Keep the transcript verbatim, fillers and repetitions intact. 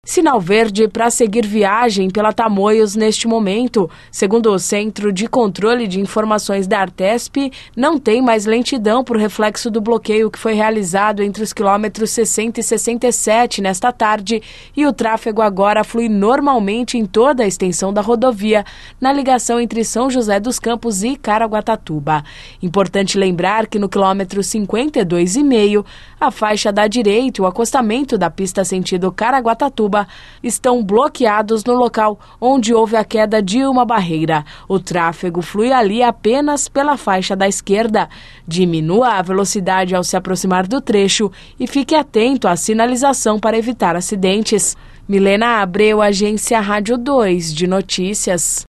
Sinal verde para seguir viagem pela Tamoios neste momento. Segundo o Centro de Controle de Informações da Artesp, não tem mais lentidão por reflexo do bloqueio que foi realizado entre os quilômetros sessenta e sessenta e sete nesta tarde, e o tráfego agora flui normalmente em toda a extensão da rodovia, na ligação entre São José dos Campos e Caraguatatuba. Importante lembrar que no quilômetro cinquenta e dois e meio, a faixa da direita e o acostamento da pista sentido Caraguatatuba estão bloqueados no local onde houve a queda de uma barreira. O tráfego flui ali apenas pela faixa da esquerda. Diminua a velocidade ao se aproximar do trecho e fique atento à sinalização para evitar acidentes. Milena Abreu, Agência Rádio dois de Notícias.